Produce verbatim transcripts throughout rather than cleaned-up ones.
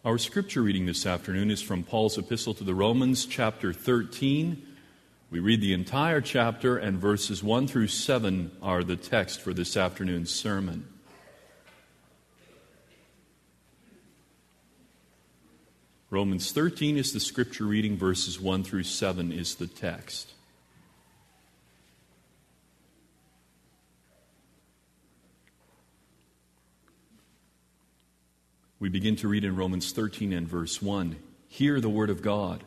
Our scripture reading this afternoon is from Paul's epistle to the Romans, chapter thirteen. We read the entire chapter, and verses one through seven are the text for this afternoon's sermon. Romans thirteen is the scripture reading, verses one through seven is the text. We begin to read in Romans thirteen and verse one. Hear the word of God.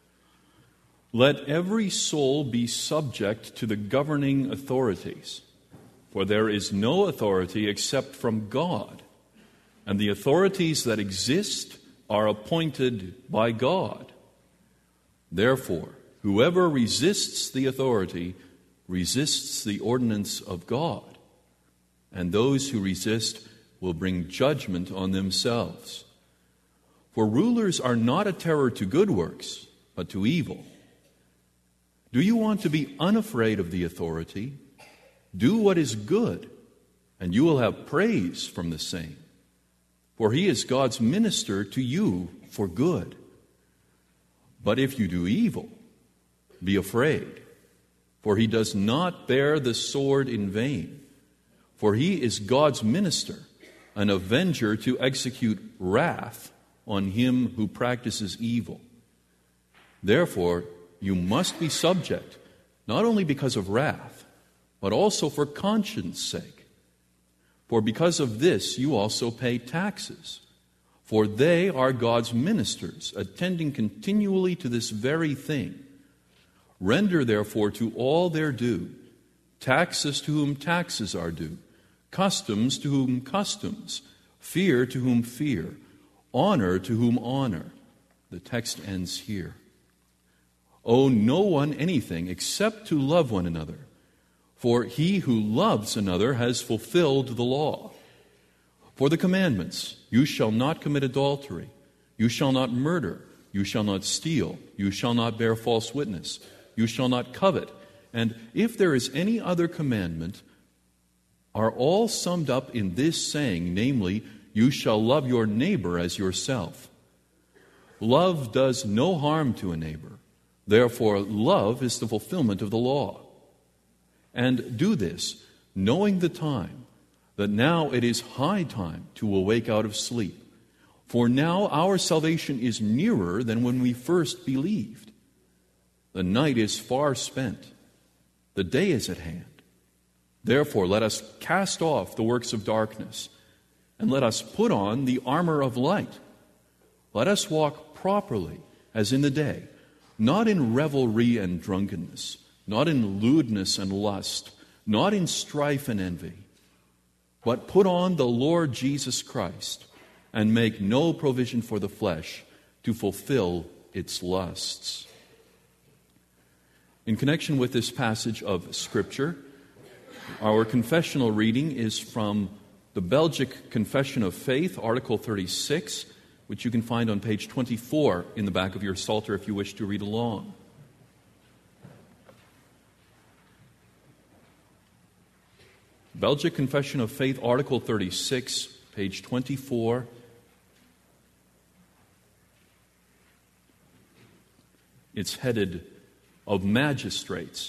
Let every soul be subject to the governing authorities, for there is no authority except from God, and the authorities that exist are appointed by God. Therefore, whoever resists the authority resists the ordinance of God, and those who resist will bring judgment on themselves. For rulers are not a terror to good works, but to evil. Do you want to be unafraid of the authority? Do what is good, and you will have praise from the same. For he is God's minister to you for good. But if you do evil, be afraid, for he does not bear the sword in vain. For he is God's minister, an avenger to execute wrath on him who practices evil. Therefore, you must be subject, not only because of wrath, but also for conscience' sake. For because of this you also pay taxes, for they are God's ministers, attending continually to this very thing. Render therefore to all their due, taxes to whom taxes are due, customs to whom customs, fear to whom fear, honor to whom honor. The text ends here. Owe no one anything except to love one another, for he who loves another has fulfilled the law. For the commandments, you shall not commit adultery, you shall not murder, you shall not steal, you shall not bear false witness, you shall not covet, and if there is any other commandment, are all summed up in this saying, namely, you shall love your neighbor as yourself. Love does no harm to a neighbor. Therefore, love is the fulfillment of the law. And do this, knowing the time, that now it is high time to awake out of sleep. For now our salvation is nearer than when we first believed. The night is far spent. The day is at hand. Therefore, let us cast off the works of darkness, and let us put on the armor of light. Let us walk properly as in the day, not in revelry and drunkenness, not in lewdness and lust, not in strife and envy, but put on the Lord Jesus Christ, and make no provision for the flesh to fulfill its lusts. In connection with this passage of Scripture, our confessional reading is from the Belgic Confession of Faith, Article thirty-six, which you can find on page twenty-four in the back of your Psalter if you wish to read along. Belgic Confession of Faith, Article thirty-six, page twenty-four. It's headed, Of Magistrates.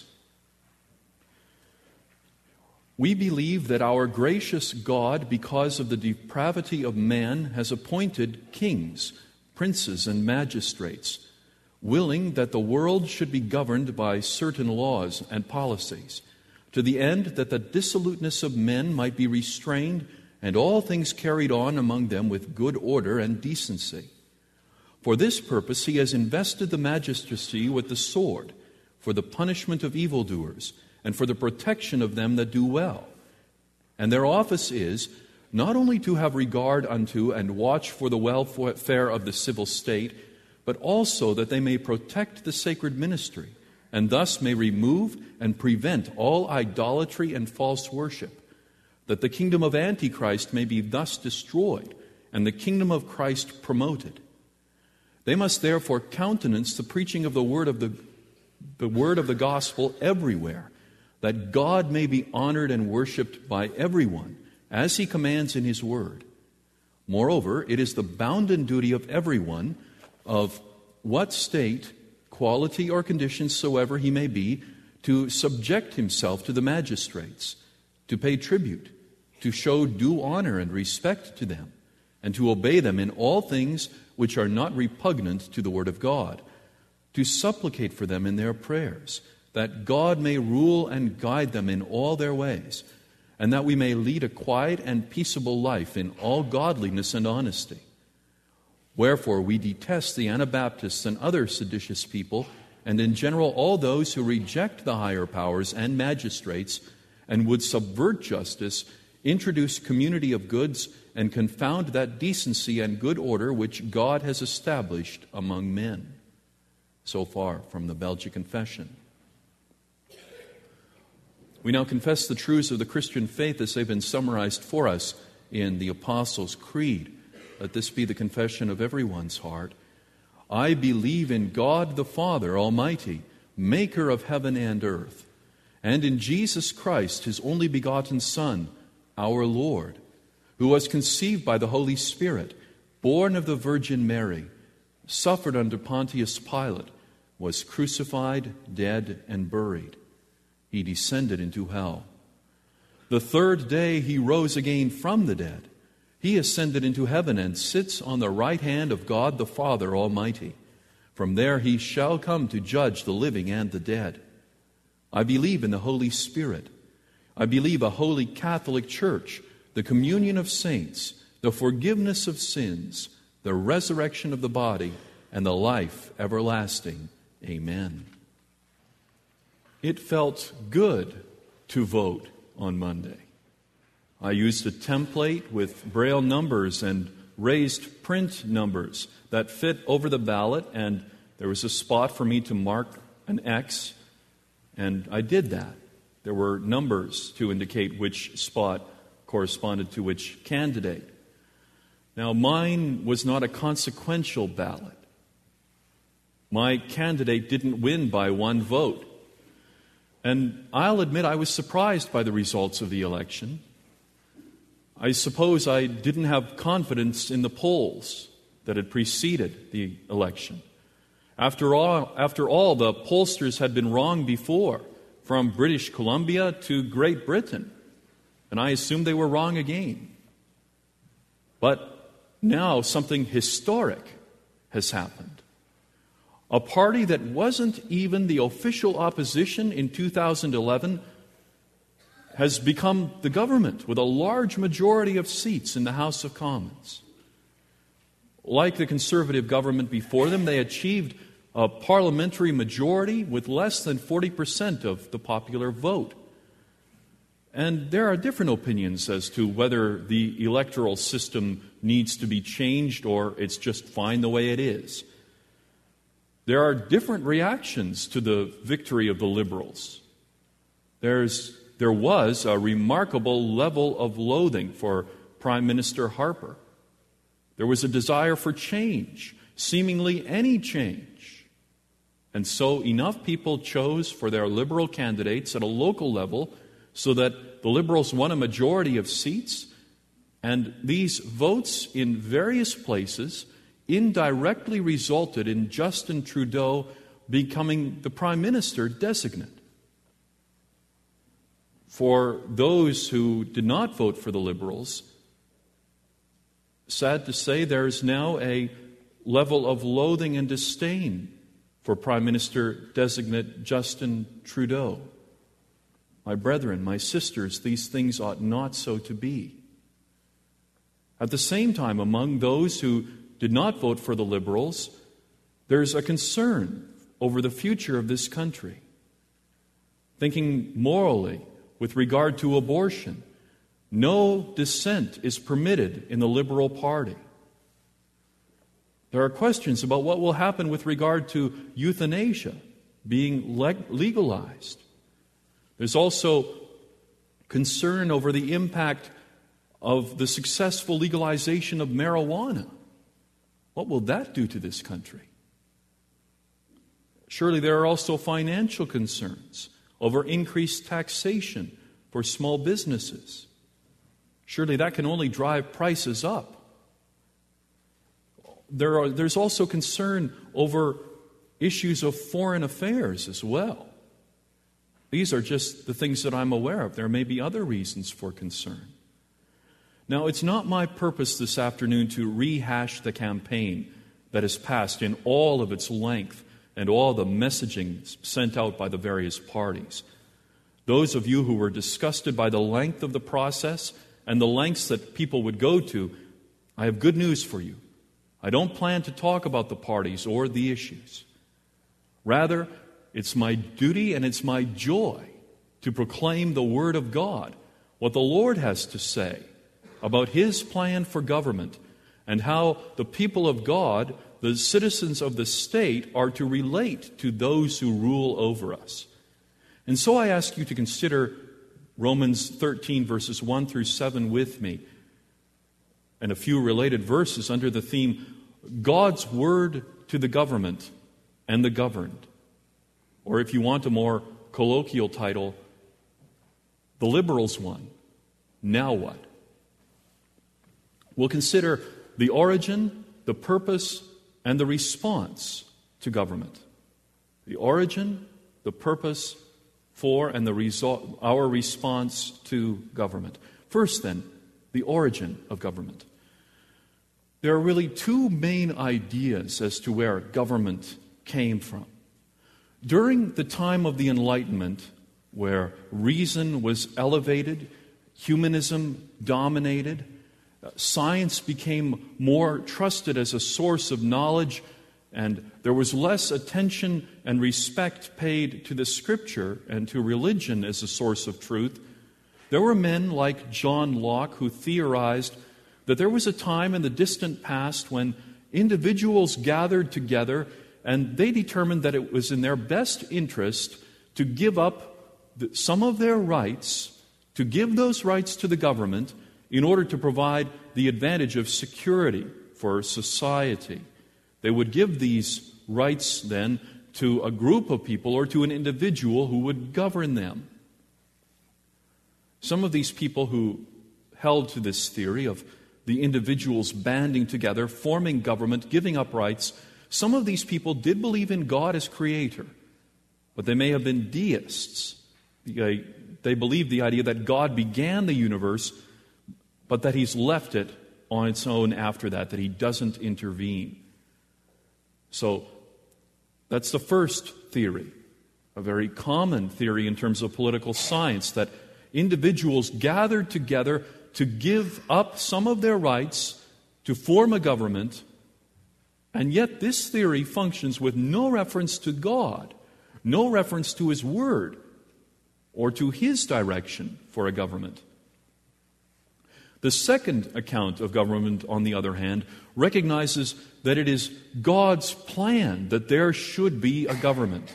We believe that our gracious God, because of the depravity of man, has appointed kings, princes, and magistrates, willing that the world should be governed by certain laws and policies, to the end that the dissoluteness of men might be restrained and all things carried on among them with good order and decency. For this purpose he has invested the magistracy with the sword, for the punishment of evildoers, and for the protection of them that do well. And their office is not only to have regard unto and watch for the welfare of the civil state, but also that they may protect the sacred ministry, and thus may remove and prevent all idolatry and false worship, that the kingdom of Antichrist may be thus destroyed, and the kingdom of Christ promoted. They must therefore countenance the preaching of the word of the, the word of the gospel everywhere, that God may be honored and worshipped by everyone, as he commands in his word. Moreover, it is the bounden duty of everyone, of what state, quality, or condition soever he may be, to subject himself to the magistrates, to pay tribute, to show due honor and respect to them, and to obey them in all things which are not repugnant to the word of God, to supplicate for them in their prayers, that God may rule and guide them in all their ways, and that we may lead a quiet and peaceable life in all godliness and honesty. Wherefore we detest the Anabaptists and other seditious people, and in general all those who reject the higher powers and magistrates, and would subvert justice, introduce community of goods, and confound that decency and good order which God has established among men. So far from the Belgic Confession. We now confess the truths of the Christian faith as they've been summarized for us in the Apostles' Creed. Let this be the confession of everyone's heart. I believe in God the Father Almighty, maker of heaven and earth, and in Jesus Christ, his only begotten Son, our Lord, who was conceived by the Holy Spirit, born of the Virgin Mary, suffered under Pontius Pilate, was crucified, dead, and buried. He descended into hell. The third day he rose again from the dead. He ascended into heaven and sits on the right hand of God the Father Almighty. From there he shall come to judge the living and the dead. I believe in the Holy Spirit. I believe a holy Catholic Church, the communion of saints, the forgiveness of sins, the resurrection of the body, and the life everlasting. Amen. It felt good to vote on Monday. I used a template with Braille numbers and raised print numbers that fit over the ballot, and there was a spot for me to mark an X, and I did that. There were numbers to indicate which spot corresponded to which candidate. Now, mine was not a consequential ballot. My candidate didn't win by one vote. And I'll admit I was surprised by the results of the election. I suppose I didn't have confidence in the polls that had preceded the election. After all, after all, the pollsters had been wrong before, from British Columbia to Great Britain, and I assumed they were wrong again. But now something historic has happened. A party that wasn't even the official opposition in two thousand eleven has become the government with a large majority of seats in the House of Commons. Like the Conservative government before them, they achieved a parliamentary majority with less than forty percent of the popular vote. And there are different opinions as to whether the electoral system needs to be changed or it's just fine the way it is. There are different reactions to the victory of the Liberals. There's, there was a remarkable level of loathing for Prime Minister Harper. There was a desire for change, seemingly any change. And so enough people chose for their Liberal candidates at a local level so that the Liberals won a majority of seats, and these votes in various places indirectly resulted in Justin Trudeau becoming the Prime Minister designate. For those who did not vote for the Liberals, sad to say, there is now a level of loathing and disdain for Prime Minister designate Justin Trudeau. My brethren, my sisters, these things ought not so to be. At the same time, among those who did not vote for the Liberals, there's a concern over the future of this country. Thinking morally with regard to abortion, no dissent is permitted in the Liberal Party. There are questions about what will happen with regard to euthanasia being legalized. There's also concern over the impact of the successful legalization of marijuana. What will that do to this country? Surely there are also financial concerns over increased taxation for small businesses. Surely that can only drive prices up there are, there's also concern over issues of foreign affairs as well. These are just the things that I'm aware of. There may be other reasons for concern. Now, it's not my purpose this afternoon to rehash the campaign that has passed in all of its length and all the messaging sent out by the various parties. Those of you who were disgusted by the length of the process and the lengths that people would go to, I have good news for you. I don't plan to talk about the parties or the issues. Rather, it's my duty and it's my joy to proclaim the Word of God, what the Lord has to say about His plan for government and how the people of God, the citizens of the state, are to relate to those who rule over us. And so I ask you to consider Romans thirteen, verses one through seven with me, and a few related verses under the theme, God's Word to the government and the governed. Or if you want a more colloquial title, the liberals one, now what? We'll consider the origin, the purpose, and the response to government. The origin, the purpose for, and the result, our response to government. First then, the origin of government. There are really two main ideas as to where government came from. During the time of the Enlightenment, where reason was elevated, humanism dominated, science became more trusted as a source of knowledge, and there was less attention and respect paid to the Scripture and to religion as a source of truth, there were men like John Locke who theorized that there was a time in the distant past when individuals gathered together and they determined that it was in their best interest to give up some of their rights, to give those rights to the government in order to provide the advantage of security for society. They would give these rights then to a group of people or to an individual who would govern them. Some of these people who held to this theory of the individuals banding together, forming government, giving up rights, some of these people did believe in God as creator, but they may have been deists. They believed the idea that God began the universe, but that He's left it on its own after that, that He doesn't intervene. So that's the first theory, a very common theory in terms of political science, that individuals gathered together to give up some of their rights to form a government, and yet this theory functions with no reference to God, no reference to His Word, or to His direction for a government. The second account of government, on the other hand, recognizes that it is God's plan that there should be a government.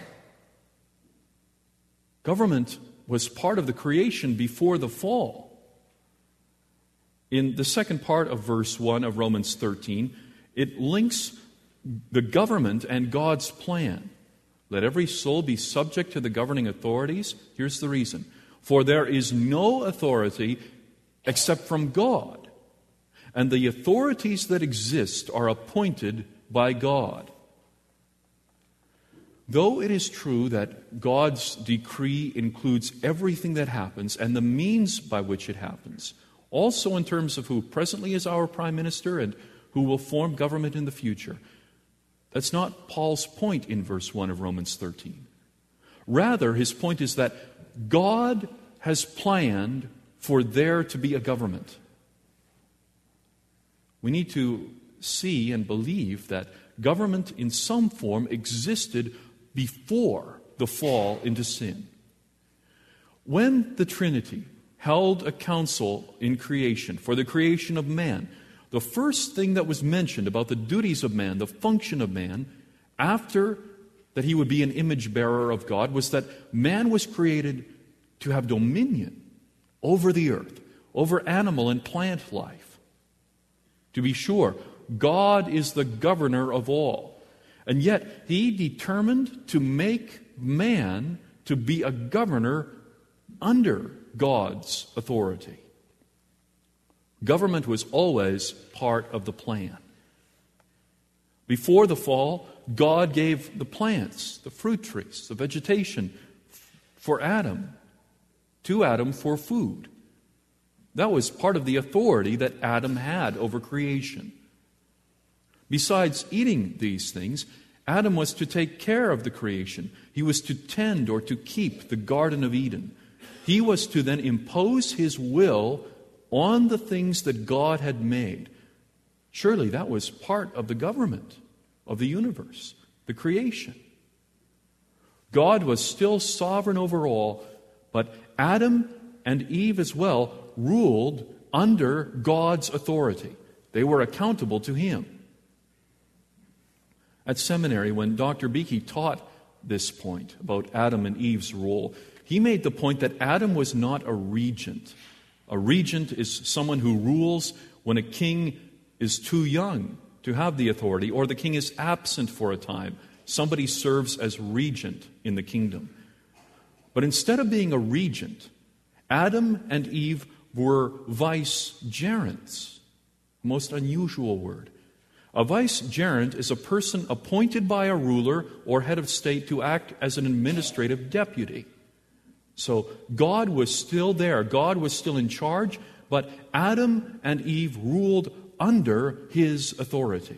Government was part of the creation before the fall. In the second part of verse one of Romans thirteen, it links the government and God's plan. Let every soul be subject to the governing authorities. Here's the reason. For there is no authority except from God, and the authorities that exist are appointed by God. Though it is true that God's decree includes everything that happens and the means by which it happens, also in terms of who presently is our prime minister and who will form government in the future, that's not Paul's point in verse one of Romans thirteen. Rather, his point is that God has planned for there to be a government. We need to see and believe that government in some form existed before the fall into sin. When the Trinity held a council in creation for the creation of man, the first thing that was mentioned about the duties of man, the function of man, after that he would be an image bearer of God, was that man was created to have dominion over the earth, over animal and plant life. To be sure, God is the governor of all. And yet, He determined to make man to be a governor under God's authority. Government was always part of the plan. Before the fall, God gave the plants, the fruit trees, the vegetation for Adam, to Adam for food. That was part of the authority that Adam had over creation. Besides eating these things, Adam was to take care of the creation. He was to tend or to keep the Garden of Eden. He was to then impose his will on the things that God had made. Surely that was part of the government of the universe, the creation. God was still sovereign over all, but Adam and Eve as well ruled under God's authority. They were accountable to Him. At seminary, when Doctor Beakey taught this point about Adam and Eve's role, he made the point that Adam was not a regent. A regent is someone who rules when a king is too young to have the authority, or the king is absent for a time. Somebody serves as regent in the kingdom. But instead of being a regent, Adam and Eve were vicegerents. Most unusual word. A vicegerent is a person appointed by a ruler or head of state to act as an administrative deputy. So God was still there. God was still in charge, but Adam and Eve ruled under His authority.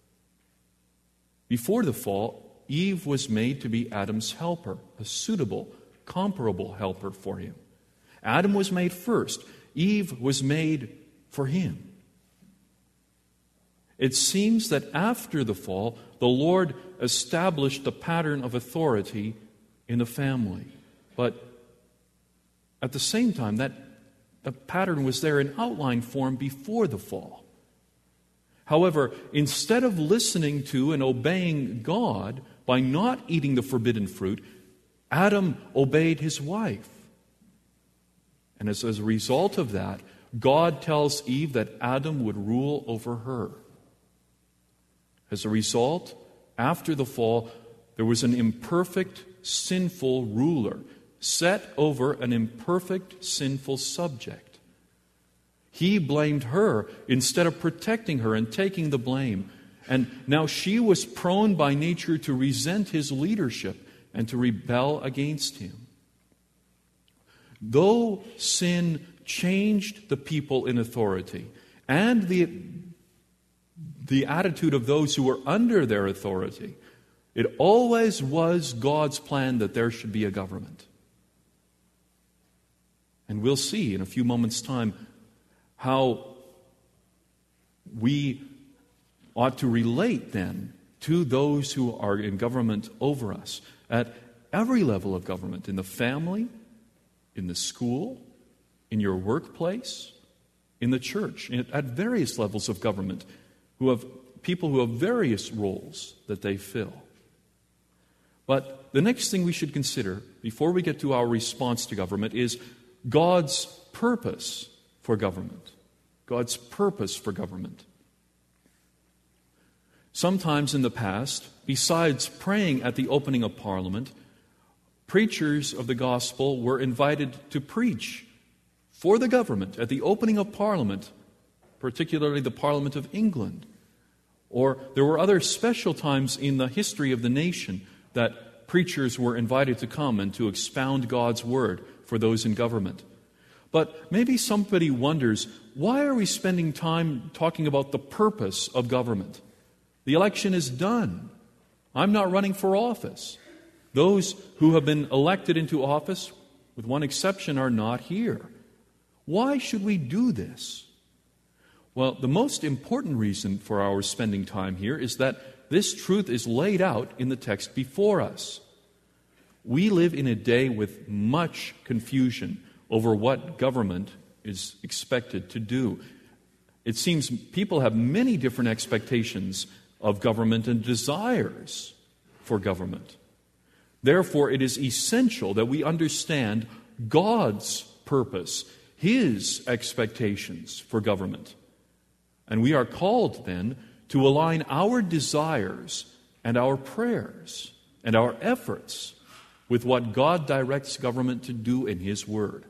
Before the fall, Eve was made to be Adam's helper, a suitable, comparable helper for him. Adam was made first. Eve was made for him. It seems that after the fall, the Lord established the pattern of authority in the family. But at the same time, that the pattern was there in outline form before the fall. However, instead of listening to and obeying God by not eating the forbidden fruit, Adam obeyed his wife. And as, as a result of that, God tells Eve that Adam would rule over her. As a result, after the fall, there was an imperfect, sinful ruler set over an imperfect, sinful subject. He blamed her instead of protecting her and taking the blame. And now she was prone by nature to resent his leadership and to rebel against him. Though sin changed the people in authority and the, the attitude of those who were under their authority, it always was God's plan that there should be a government. And we'll see in a few moments' time how we ought to relate then to those who are in government over us at every level of government, in the family, in the school, in your workplace, in the church, at various levels of government, who have people who have various roles that they fill. But the next thing we should consider before we get to our response to government is God's purpose for government. God's purpose for government. Sometimes in the past, besides praying at the opening of Parliament, preachers of the gospel were invited to preach for the government at the opening of Parliament, particularly the Parliament of England. Or there were other special times in the history of the nation that preachers were invited to come and to expound God's word for those in government. But maybe somebody wonders, why are we spending time talking about the purpose of government? The election is done. I'm not running for office. Those who have been elected into office, with one exception, are not here. Why should we do this? Well, the most important reason for our spending time here is that this truth is laid out in the text before us. We live in a day with much confusion over what government is expected to do. It seems people have many different expectations of government and desires for government. Therefore, it is essential that we understand God's purpose, His expectations for government. And we are called then to align our desires and our prayers and our efforts with what God directs government to do in His Word.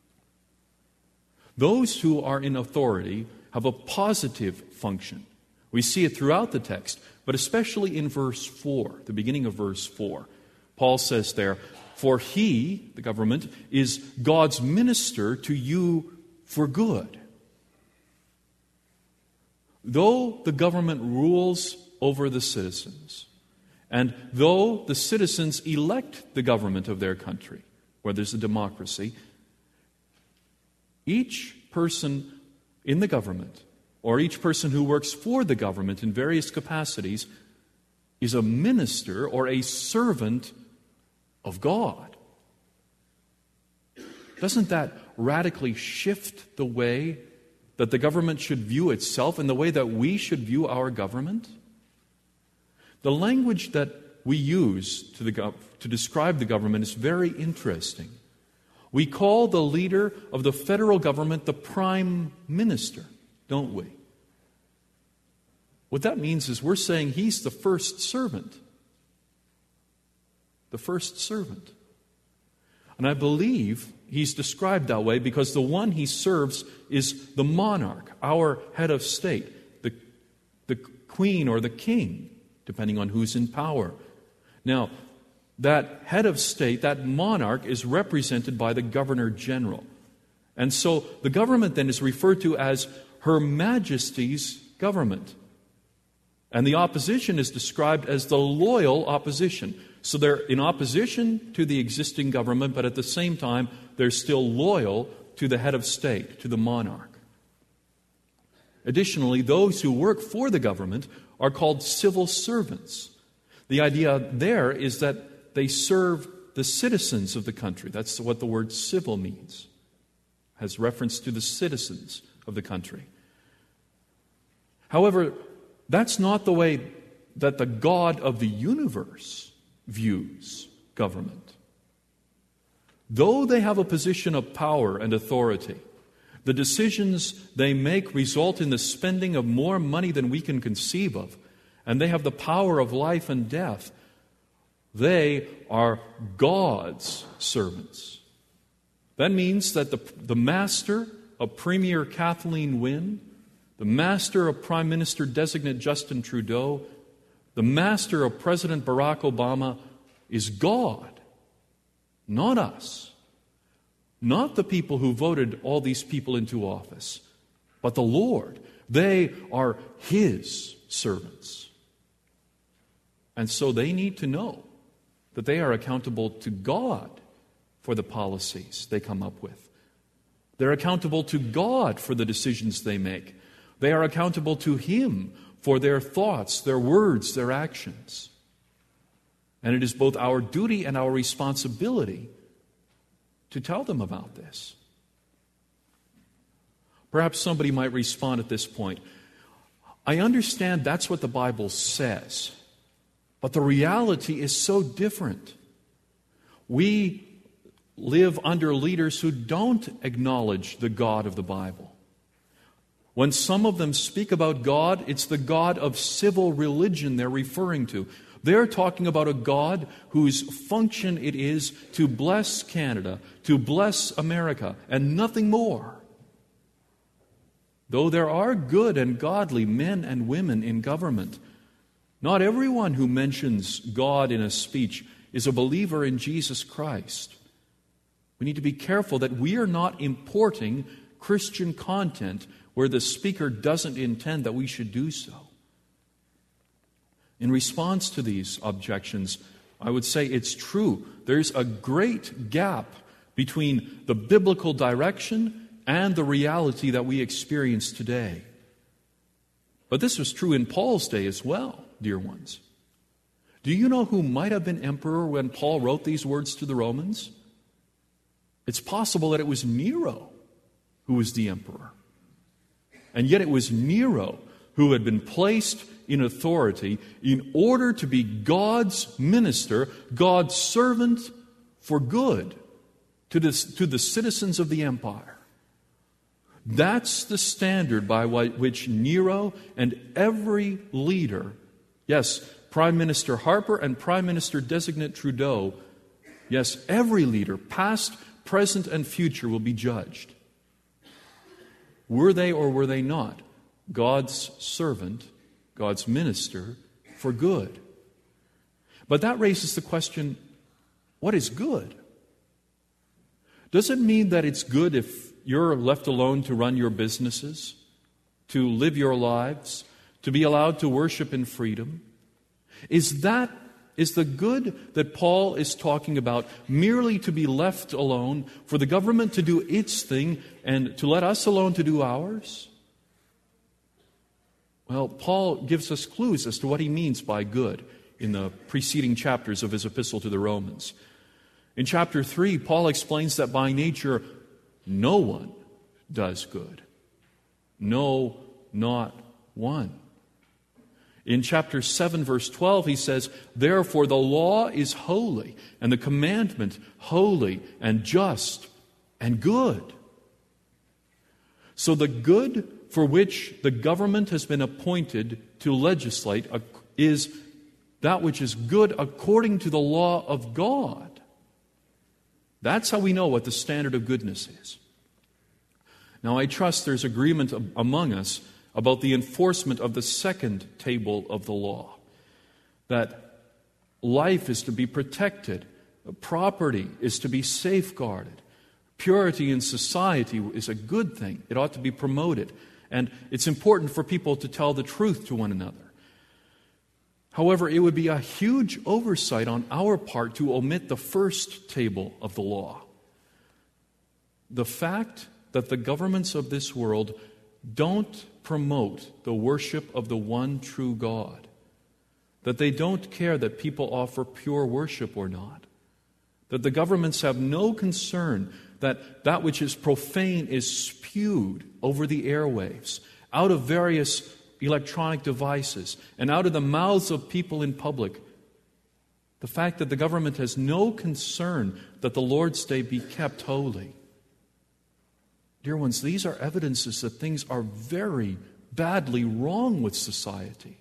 Those who are in authority have a positive function, We see it throughout the text, but especially in verse four, the beginning of verse four. Paul says there, "For he," the government, "is God's minister to you for good." Though the government rules over the citizens, and though the citizens elect the government of their country, where there's a democracy, each person in the government, or each person who works for the government in various capacities, is a minister or a servant of God. Doesn't that radically shift the way that the government should view itself and the way that we should view our government? The language that we use to, the gov- to describe the government is very interesting. We call the leader of the federal government the prime minister, don't we? What that means is we're saying he's the first servant. The first servant. And I believe he's described that way because the one he serves is the monarch, our head of state, the, the queen or the king, depending on who's in power. Now, that head of state, that monarch, is represented by the governor general. And so the government then is referred to as Her Majesty's government. And the opposition is described as the loyal opposition. So they're in opposition to the existing government, but at the same time, they're still loyal to the head of state, to the monarch. Additionally, those who work for the government are called civil servants. The idea there is that they serve the citizens of the country. That's what the word civil means. It has reference to the citizens of the country. However, that's not the way that the God of the universe views government. Though they have a position of power and authority, the decisions they make result in the spending of more money than we can conceive of, and they have the power of life and death. They are God's servants. That means that the, the master of Premier Kathleen Wynne, the master of Prime Minister designate Justin Trudeau, the master of President Barack Obama is God, not us. Not the people who voted all these people into office, but the Lord. They are His servants. And so they need to know that they are accountable to God for the policies they come up with. They're accountable to God for the decisions they make. They are accountable to Him for their thoughts, their words, their actions. And it is both our duty and our responsibility to tell them about this. Perhaps somebody might respond at this point, I understand that's what the Bible says, but the reality is so different. We live under leaders who don't acknowledge the God of the Bible. When some of them speak about God, it's the God of civil religion they're referring to. They're talking about a God whose function it is to bless Canada, to bless America, and nothing more. Though there are good and godly men and women in government, not everyone who mentions God in a speech is a believer in Jesus Christ. We need to be careful that we are not importing Christian content where the speaker doesn't intend that we should do so. In response to these objections, I would say it's true. There's a great gap between the biblical direction and the reality that we experience today. But this was true in Paul's day as well, dear ones. Do you know who might have been emperor when Paul wrote these words to the Romans? It's possible that it was Nero who was the emperor. And yet it was Nero who had been placed in authority in order to be God's minister, God's servant for good to the, to the citizens of the empire. That's the standard by which Nero and every leader, yes, Prime Minister Harper and Prime Minister designate Trudeau, yes, every leader, past, present, and future, will be judged. Were they or were they not God's servant God's minister, for good. But that raises the question, what is good? Does it mean that it's good if you're left alone to run your businesses, to live your lives, to be allowed to worship in freedom? Is that, is the good that Paul is talking about merely to be left alone, for the government to do its thing and to let us alone to do ours? Well, Paul gives us clues as to what he means by good in the preceding chapters of his epistle to the Romans. In chapter three, Paul explains that by nature, no one does good. No, not one. In chapter seven, verse twelve, he says, "Therefore the law is holy, and the commandment holy and just and good." So the good for which the government has been appointed to legislate is that which is good according to the law of God. That's how we know what the standard of goodness is. Now, I trust there's agreement among us about the enforcement of the second table of the law, that life is to be protected, property is to be safeguarded, purity in society is a good thing. It ought to be promoted, and it's important for people to tell the truth to one another. However, it would be a huge oversight on our part to omit the first table of the law. The fact that the governments of this world don't promote the worship of the one true God, that they don't care that people offer pure worship or not, that the governments have no concern that that which is profane is spewed over the airwaves, out of various electronic devices, and out of the mouths of people in public. The fact that the government has no concern that the Lord's Day be kept holy. Dear ones, these are evidences that things are very badly wrong with society.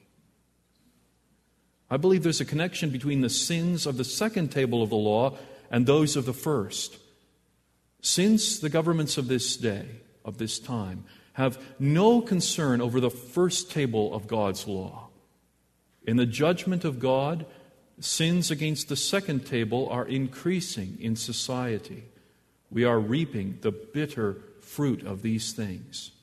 I believe there's a connection between the sins of the second table of the law and those of the first. Since the governments of this day, of this time, have no concern over the first table of God's law, in the judgment of God, sins against the second table are increasing in society. We are reaping the bitter fruit of these things.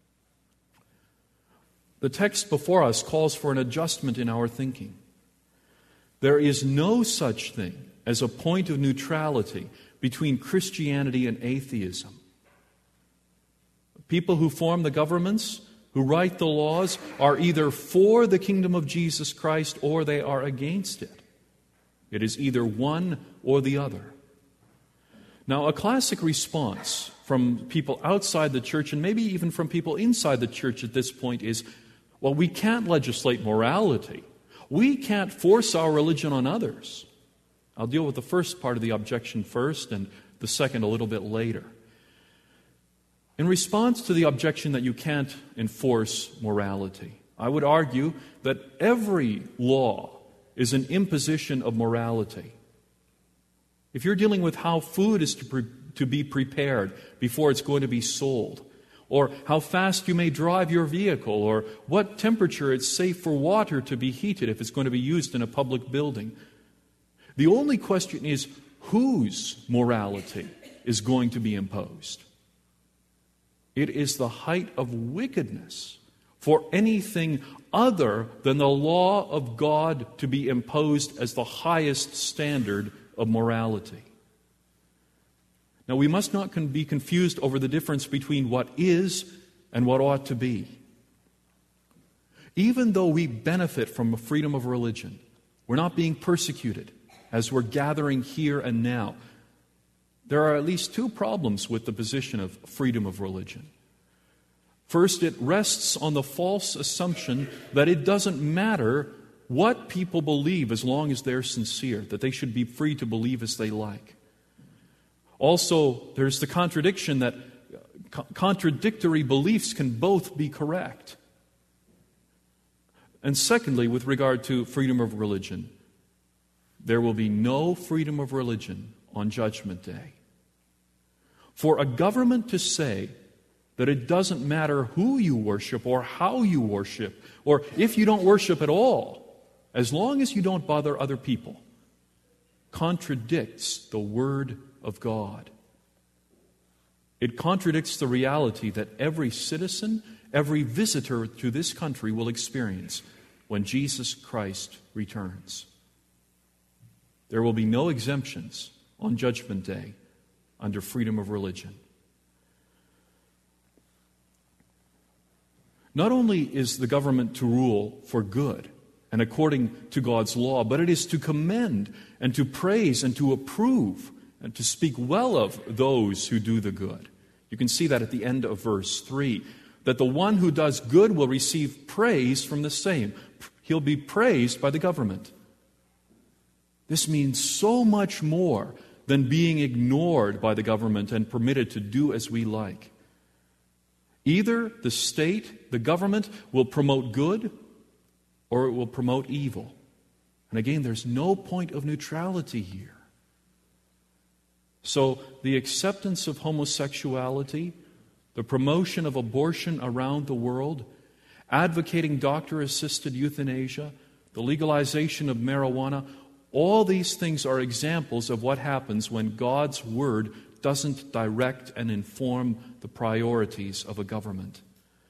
The text before us calls for an adjustment in our thinking. There is no such thing as a point of neutrality between Christianity and atheism. People who form the governments, who write the laws, are either for the kingdom of Jesus Christ or they are against it. It is either one or the other. Now, a classic response from people outside the church, and maybe even from people inside the church at this point, is, well, we can't legislate morality. We can't force our religion on others. I'll deal with the first part of the objection first and the second a little bit later. In response to the objection that you can't enforce morality, I would argue that every law is an imposition of morality. If you're dealing with how food is to, pre- to be prepared before it's going to be sold, or how fast you may drive your vehicle, or what temperature it's safe for water to be heated if it's going to be used in a public building, the only question is whose morality is going to be imposed. It is the height of wickedness for anything other than the law of God to be imposed as the highest standard of morality. Now, we must not be confused over the difference between what is and what ought to be. Even though we benefit from a freedom of religion, we're not being persecuted as we're gathering here and now. There are at least two problems with the position of freedom of religion. First, it rests on the false assumption that it doesn't matter what people believe as long as they're sincere, that they should be free to believe as they like. Also, there's the contradiction that co- contradictory beliefs can both be correct. And secondly, with regard to freedom of religion, there will be no freedom of religion on Judgment Day. For a government to say that it doesn't matter who you worship or how you worship, or if you don't worship at all, as long as you don't bother other people, contradicts the Word of God. It contradicts the reality that every citizen, every visitor to this country will experience when Jesus Christ returns. There will be no exemptions on Judgment Day under freedom of religion. Not only is the government to rule for good and according to God's law, but it is to commend and to praise and to approve and to speak well of those who do the good. You can see that at the end of verse three, that the one who does good will receive praise from the same. He'll be praised by the government. This means so much more than being ignored by the government and permitted to do as we like. Either the state, the government, will promote good or it will promote evil. And again, there's no point of neutrality here. So the acceptance of homosexuality, the promotion of abortion around the world, advocating doctor-assisted euthanasia, the legalization of marijuana, all these things are examples of what happens when God's Word doesn't direct and inform the priorities of a government.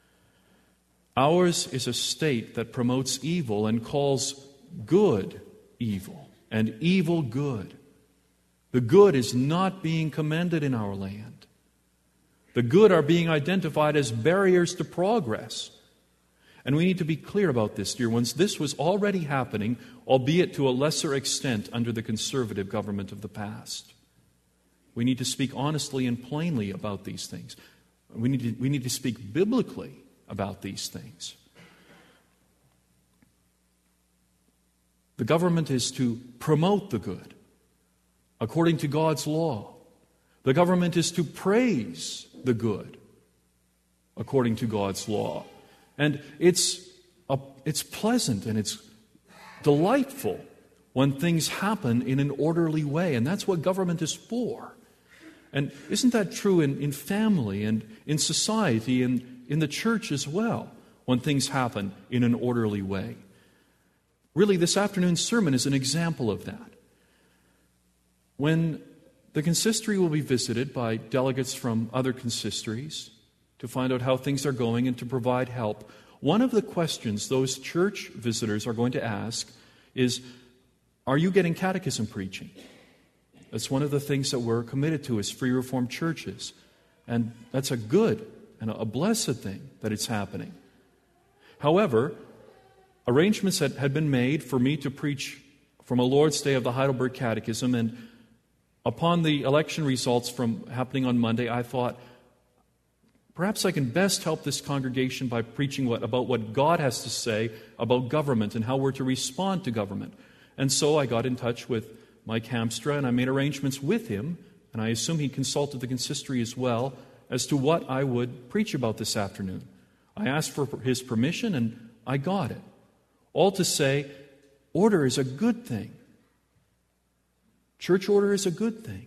Ours is a state that promotes evil and calls good evil and evil good. The good is not being commended in our land. The good are being identified as barriers to progress. And we need to be clear about this, dear ones. This was already happening, albeit to a lesser extent under the conservative government of the past. We need to speak honestly and plainly about these things. We need to, we need to speak biblically about these things. The government is to promote the good according to God's law. The government is to praise the good according to God's law. And it's a, it's pleasant and it's delightful when things happen in an orderly way. And that's what government is for. And isn't that true in, in family and in society and in the church as well, when things happen in an orderly way? Really, this afternoon's sermon is an example of that. When the consistory will be visited by delegates from other consistories to find out how things are going and to provide help, one of the questions those church visitors are going to ask is, are you getting catechism preaching? That's one of the things that we're committed to as Free Reformed churches. And that's a good and a blessed thing that it's happening. However, arrangements had, had been made for me to preach from a Lord's Day of the Heidelberg Catechism, and upon the election results from happening on Monday, I thought, perhaps I can best help this congregation by preaching what, about what God has to say about government and how we're to respond to government. And so I got in touch with Mike Hamstra, and I made arrangements with him, and I assume he consulted the consistory as well, as to what I would preach about this afternoon. I asked for his permission, and I got it. All to say, order is a good thing. Church order is a good thing.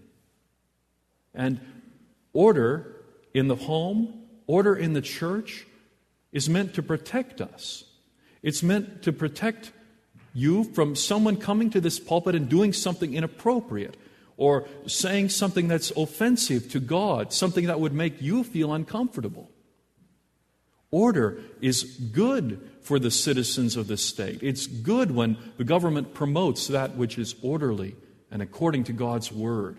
And order in the home, order in the church, is meant to protect us. It's meant to protect you from someone coming to this pulpit and doing something inappropriate, or saying something that's offensive to God, something that would make you feel uncomfortable. Order is good for the citizens of the state. It's good when the government promotes that which is orderly and according to God's Word.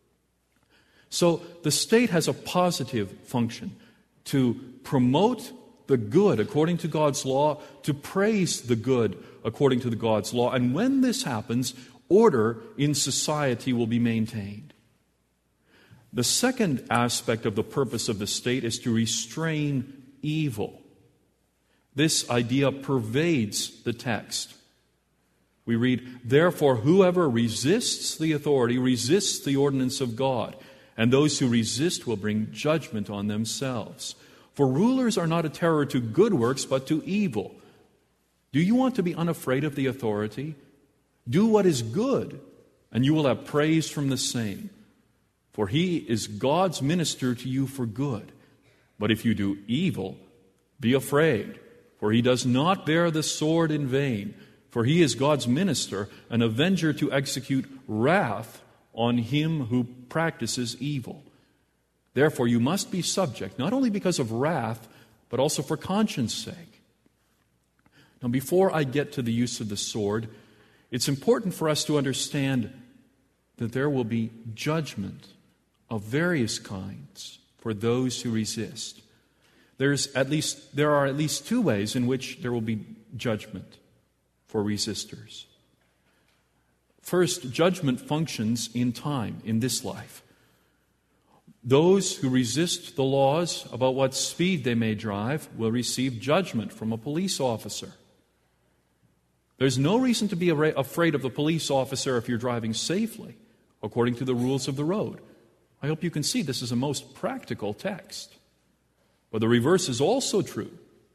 So the state has a positive function to promote the good according to God's law, to praise the good according to the God's law. And when this happens, order in society will be maintained. The second aspect of the purpose of the state is to restrain evil. This idea pervades the text. We read, "Therefore, whoever resists the authority resists the ordinance of God, and those who resist will bring judgment on themselves. For rulers are not a terror to good works, but to evil." Do you want to be unafraid of the authority? Do what is good, and you will have praise from the same. For he is God's minister to you for good. But if you do evil, be afraid, for he does not bear the sword in vain, for he is God's minister, an avenger to execute wrath on him who practices evil. Therefore you must be subject, not only because of wrath, but also for conscience sake. Now, before I get to the use of the sword, it's important for us to understand that there will be judgment of various kinds for those who resist. There's at least there are at least two ways in which there will be judgment for resistors. First, judgment functions in time, in this life. Those who resist the laws about what speed they may drive will receive judgment from a police officer. There's no reason to be afraid of the police officer if you're driving safely, according to the rules of the road. I hope you can see this is a most practical text. But the reverse is also true.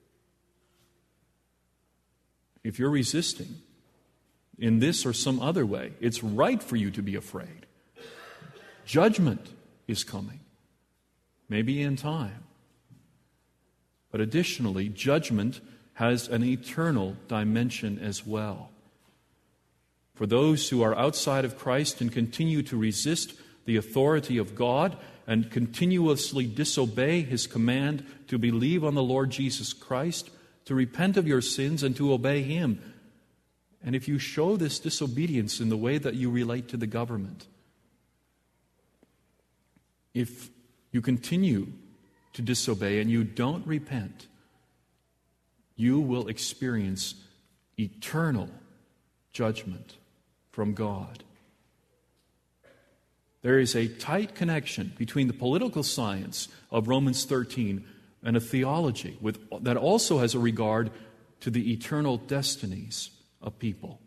If you're resisting in this or some other way, it's right for you to be afraid. Judgment is coming, maybe in time. But additionally, judgment has an eternal dimension as well. For those who are outside of Christ and continue to resist the authority of God and continuously disobey His command to believe on the Lord Jesus Christ, to repent of your sins and to obey Him. And if you show this disobedience in the way that you relate to the government, if you continue to disobey and you don't repent, you will experience eternal judgment from God. There is a tight connection between the political science of Romans thirteen and a theology with, that also has a regard to the eternal destinies of people.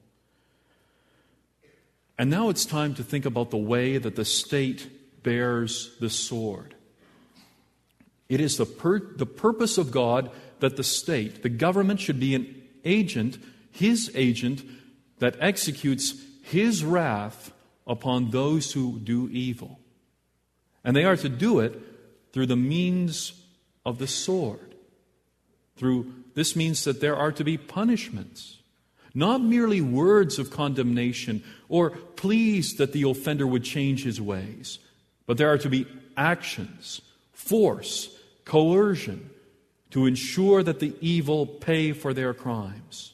And now it's time to think about the way that the state bears the sword. It is the, pur- the purpose of God that the state, the government, should be an agent, His agent, that executes His wrath upon those who do evil. And they are to do it through the means of the sword. Through this means that there are to be punishments, not merely words of condemnation or pleas that the offender would change his ways, but there are to be actions, force, coercion, to ensure that the evil pay for their crimes.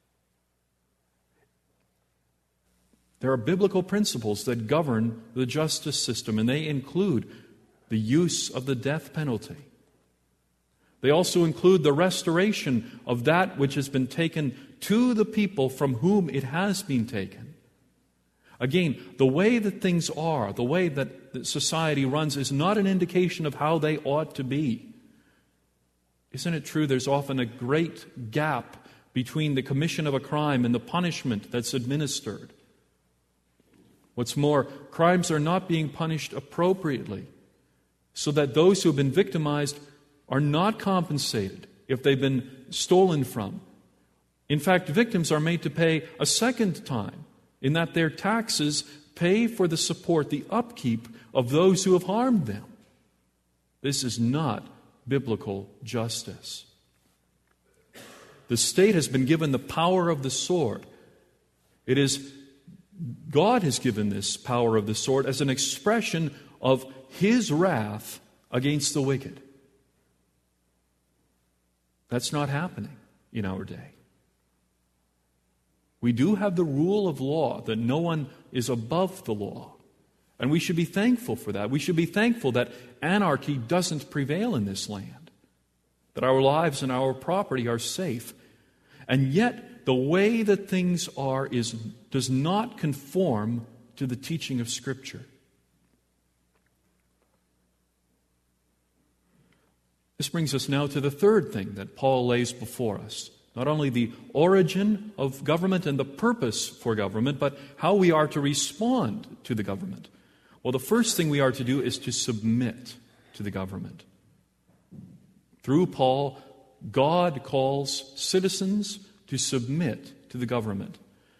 There are biblical principles that govern the justice system, and they include the use of the death penalty. They also include the restoration of that which has been taken to the people from whom it has been taken. Again, the way that things are, the way that society runs, is not an indication of how they ought to be. Isn't it true there's often a great gap between the commission of a crime and the punishment that's administered? What's more, crimes are not being punished appropriately, so that those who have been victimized are not compensated if they've been stolen from. In fact, victims are made to pay a second time, in that their taxes pay for the support, the upkeep of those who have harmed them. This is not biblical justice. The state has been given the power of the sword. It is God has given this power of the sword as an expression of His wrath against the wicked. That's not happening in our day. We do have the rule of law, that no one is above the law. And we should be thankful for that. We should be thankful that anarchy doesn't prevail in this land, that our lives and our property are safe. And yet, the way that things are is does not conform to the teaching of Scripture. This brings us now to the third thing that Paul lays before us. Not only the origin of government and the purpose for government, but how we are to respond to the government. Well, the first thing we are to do is to submit to the government. Through Paul, God calls citizens to submit to the government.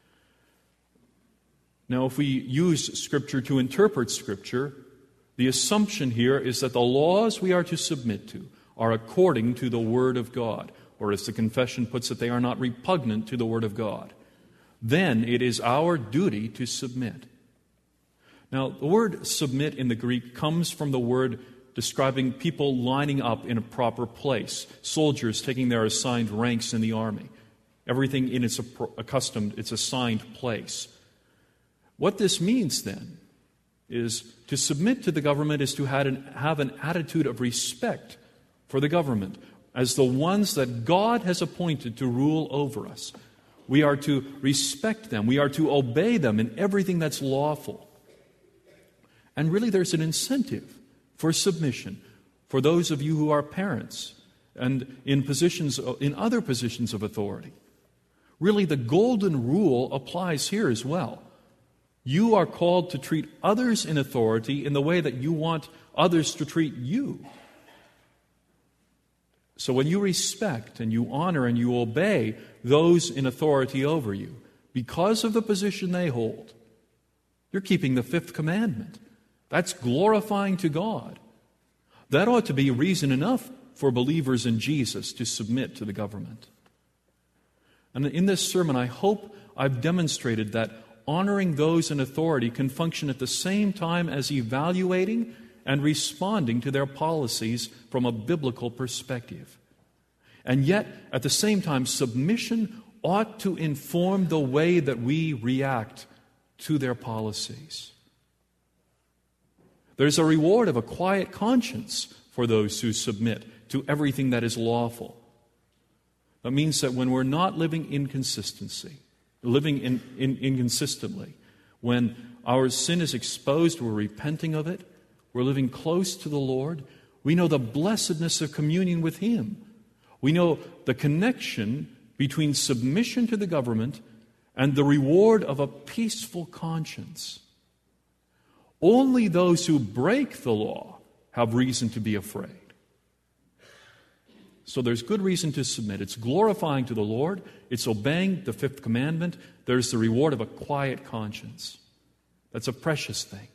Now, if we use Scripture to interpret Scripture, the assumption here is that the laws we are to submit to are according to the Word of God, or as the confession puts it, they are not repugnant to the Word of God. Then it is our duty to submit. Now, the word submit in the Greek comes from the word describing people lining up in a proper place, soldiers taking their assigned ranks in the army. Everything in its accustomed, its assigned place. What this means then is to submit to the government is to have an, have an attitude of respect for the government as the ones that God has appointed to rule over us. We are to respect them. We are to obey them in everything that's lawful. And really there's an incentive for submission for those of you who are parents and in positions, in other positions of authority. Really, the golden rule applies here as well. You are called to treat others in authority in the way that you want others to treat you. So when you respect and you honor and you obey those in authority over you, because of the position they hold, you're keeping the fifth commandment. That's glorifying to God. That ought to be reason enough for believers in Jesus to submit to the government. And in this sermon, I hope I've demonstrated that honoring those in authority can function at the same time as evaluating and responding to their policies from a biblical perspective. And yet, at the same time, submission ought to inform the way that we react to their policies. There's a reward of a quiet conscience for those who submit to everything that is lawful. That means that when we're not living inconsistency, living in, in, inconsistently, when our sin is exposed, we're repenting of it, we're living close to the Lord, we know the blessedness of communion with Him. We know the connection between submission to the government and the reward of a peaceful conscience. Only those who break the law have reason to be afraid. So there's good reason to submit. It's glorifying to the Lord. It's obeying the fifth commandment. There's the reward of a quiet conscience. That's a precious thing.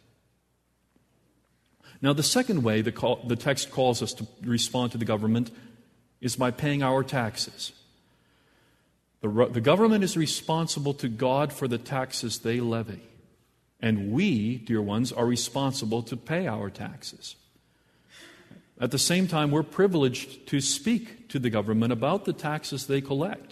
Now, the second way the, call, the text calls us to respond to the government is by paying our taxes. The, the government is responsible to God for the taxes they levy. And we, dear ones, are responsible to pay our taxes. At the same time, we're privileged to speak to the government about the taxes they collect.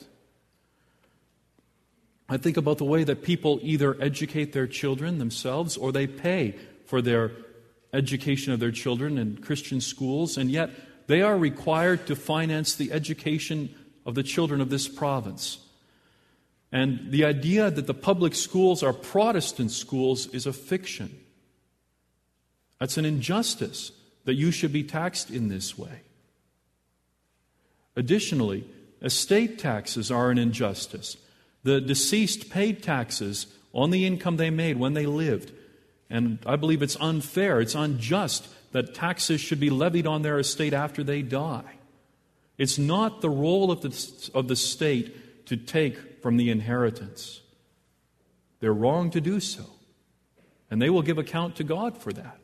I think about the way that people either educate their children themselves or they pay for their education of their children in Christian schools, and yet they are required to finance the education of the children of this province. And the idea that the public schools are Protestant schools is a fiction. That's an injustice that you should be taxed in this way. Additionally, estate taxes are an injustice. The deceased paid taxes on the income they made when they lived. And I believe it's unfair, it's unjust that taxes should be levied on their estate after they die. It's not the role of the, of the state to take from the inheritance. They're wrong to do so. And they will give account to God for that.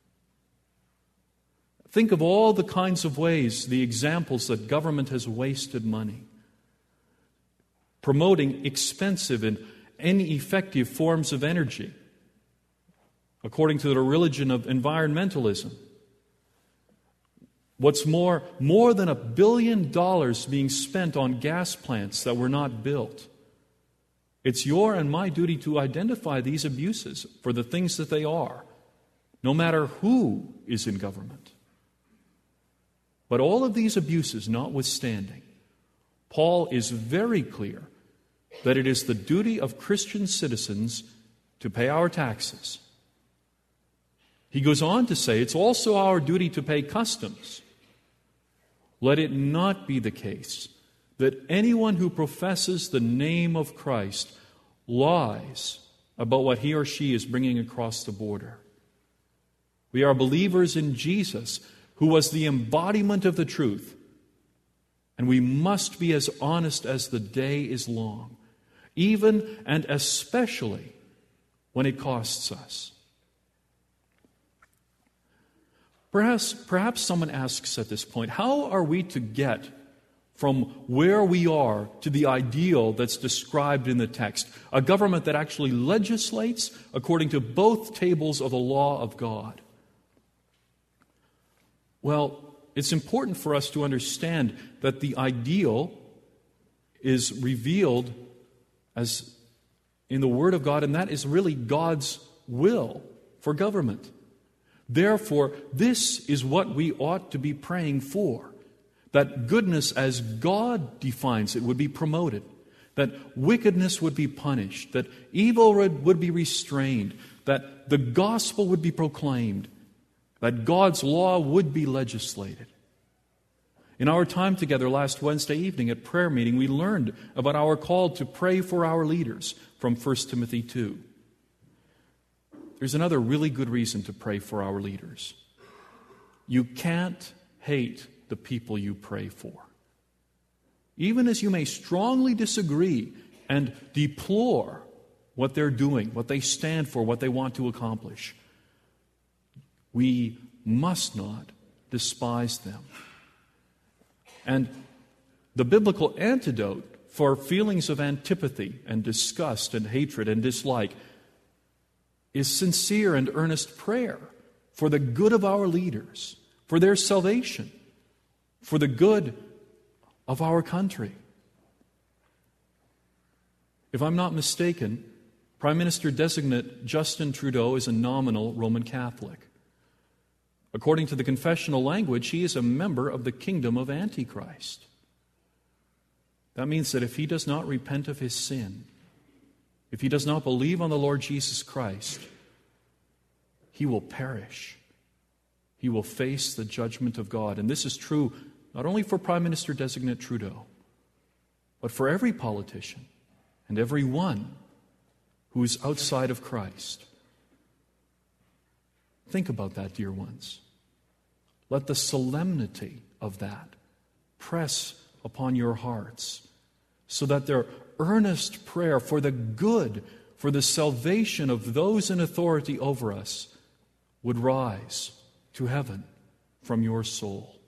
Think of all the kinds of ways, the examples that government has wasted money. Promoting expensive and ineffective forms of energy, according to the religion of environmentalism. What's more, more than a billion dollars being spent on gas plants that were not built. It's your and my duty to identify these abuses for the things that they are, no matter who is in government. But all of these abuses notwithstanding, Paul is very clear that it is the duty of Christian citizens to pay our taxes. He goes on to say it's also our duty to pay customs. Let it not be the case that anyone who professes the name of Christ lies about what he or she is bringing across the border. We are believers in Jesus, who was the embodiment of the truth, and we must be as honest as the day is long, even and especially when it costs us. Perhaps, perhaps someone asks at this point, how are we to get from where we are to the ideal that's described in the text? A government that actually legislates according to both tables of the law of God. Well, it's important for us to understand that the ideal is revealed as in the Word of God, and that is really God's will for government. Therefore, this is what we ought to be praying for. That goodness as God defines it would be promoted. That wickedness would be punished. That evil would be restrained. That the gospel would be proclaimed. That God's law would be legislated. In our time together last Wednesday evening at prayer meeting, we learned about our call to pray for our leaders from First Timothy two. There's another really good reason to pray for our leaders. You can't hate the people you pray for. Even as you may strongly disagree and deplore what they're doing, what they stand for, what they want to accomplish, we must not despise them. And the biblical antidote for feelings of antipathy and disgust and hatred and dislike is sincere and earnest prayer for the good of our leaders, for their salvation, for the good of our country. If I'm not mistaken, Prime Minister-designate Justin Trudeau is a nominal Roman Catholic. According to the confessional language, he is a member of the kingdom of Antichrist. That means that if he does not repent of his sin, if he does not believe on the Lord Jesus Christ, he will perish. He will face the judgment of God. And this is true not only for Prime Minister-designate Trudeau, but for every politician and every one who is outside of Christ. Think about that, dear ones. Let the solemnity of that press upon your hearts so that their earnest prayer for the good, for the salvation of those in authority over us would rise to heaven from your soul.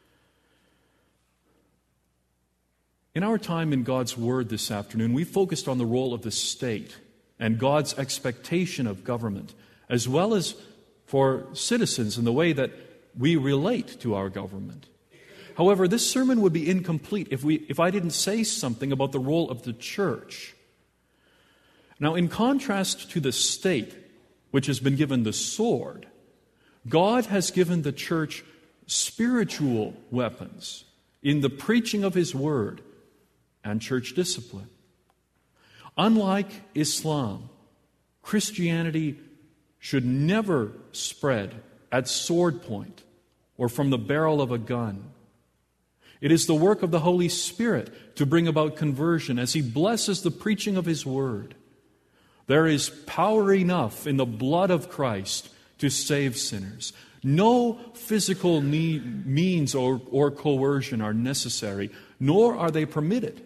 In our time in God's Word this afternoon, we focused on the role of the state and God's expectation of government, as well as for citizens in the way that we relate to our government. However, this sermon would be incomplete if we if I didn't say something about the role of the church. Now, in contrast to the state, which has been given the sword, God has given the church spiritual weapons in the preaching of His Word and church discipline. Unlike Islam, Christianity should never spread at sword point or from the barrel of a gun. It is the work of the Holy Spirit to bring about conversion as He blesses the preaching of His Word. There is power enough in the blood of Christ to save sinners. No physical need, means or, or coercion are necessary, nor are they permitted.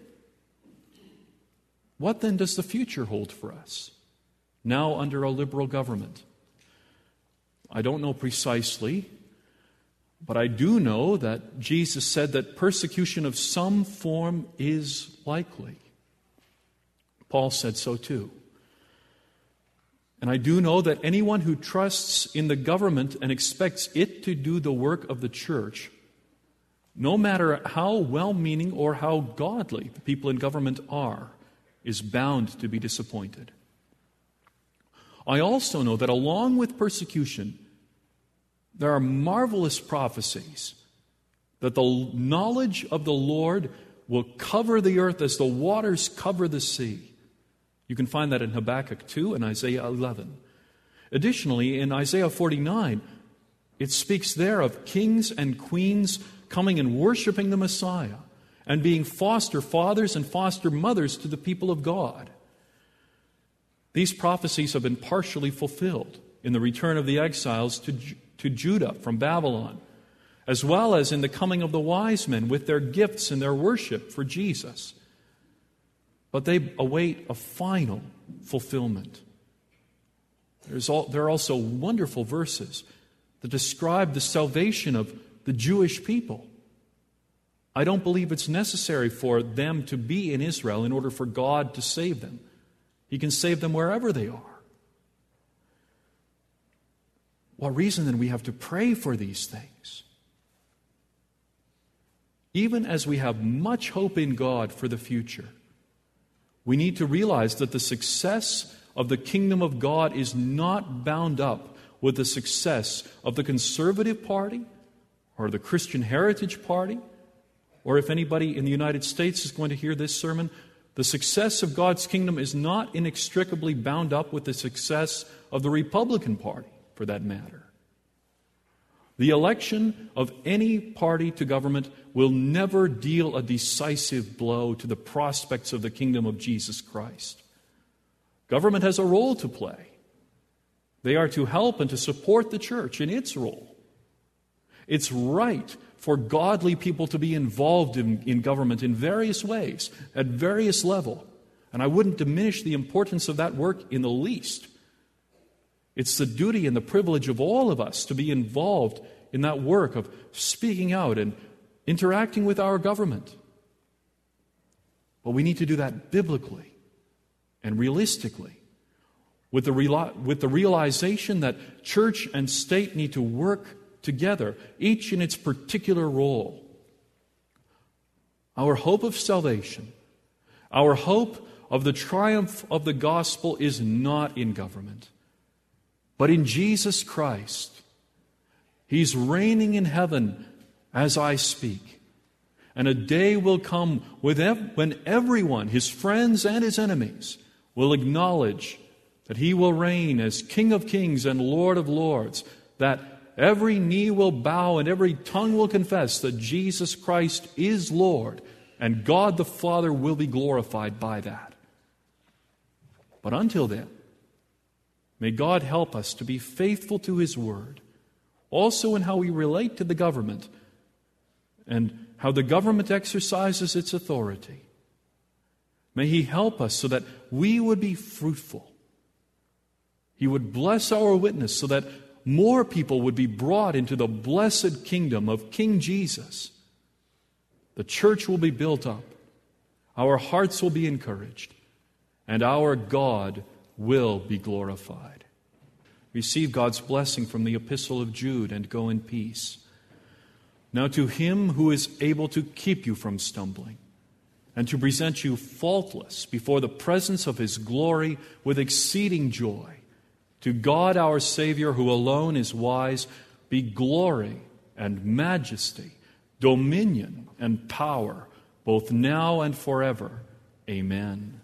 What then does the future hold for us, now under a liberal government? I don't know precisely, but I do know that Jesus said that persecution of some form is likely. Paul said so too. And I do know that anyone who trusts in the government and expects it to do the work of the church, no matter how well-meaning or how godly the people in government are, is bound to be disappointed. I also know that along with persecution, there are marvelous prophecies that the knowledge of the Lord will cover the earth as the waters cover the sea. You can find that in Habakkuk two and Isaiah eleven. Additionally, in Isaiah forty-nine, it speaks there of kings and queens coming and worshiping the Messiah and being foster fathers and foster mothers to the people of God. These prophecies have been partially fulfilled in the return of the exiles to, to Judah from Babylon, as well as in the coming of the wise men with their gifts and their worship for Jesus. But they await a final fulfillment. There's all, there are also wonderful verses that describe the salvation of the Jewish people. I don't believe it's necessary for them to be in Israel in order for God to save them. He can save them wherever they are. What reason then we have to pray for these things? Even as we have much hope in God for the future, we need to realize that the success of the kingdom of God is not bound up with the success of the Conservative Party or the Christian Heritage Party, or if anybody in the United States is going to hear this sermon, the success of God's kingdom is not inextricably bound up with the success of the Republican Party, for that matter. The election of any party to government will never deal a decisive blow to the prospects of the kingdom of Jesus Christ. Government has a role to play. They are to help and to support the church in its role. It's right for godly people to be involved in, in government in various ways, at various levels. And I wouldn't diminish the importance of that work in the least. It's the duty and the privilege of all of us to be involved in that work of speaking out and interacting with our government. But we need to do that biblically and realistically, with the, real, with the realization that church and state need to work together, each in its particular role. Our hope of salvation, our hope of the triumph of the gospel is not in government, but in Jesus Christ. He's reigning in heaven as I speak. And a day will come when everyone, his friends and his enemies, will acknowledge that he will reign as King of kings and Lord of lords, that every knee will bow and every tongue will confess that Jesus Christ is Lord, and God the Father will be glorified by that. But until then, may God help us to be faithful to His Word, also in how we relate to the government and how the government exercises its authority. May He help us so that we would be fruitful. He would bless our witness so that more people would be brought into the blessed kingdom of King Jesus. The church will be built up, our hearts will be encouraged, and our God will be glorified. Receive God's blessing from the Epistle of Jude and go in peace. Now to Him who is able to keep you from stumbling and to present you faultless before the presence of His glory with exceeding joy, to God our Savior, who alone is wise, be glory and majesty, dominion and power, both now and forever. Amen.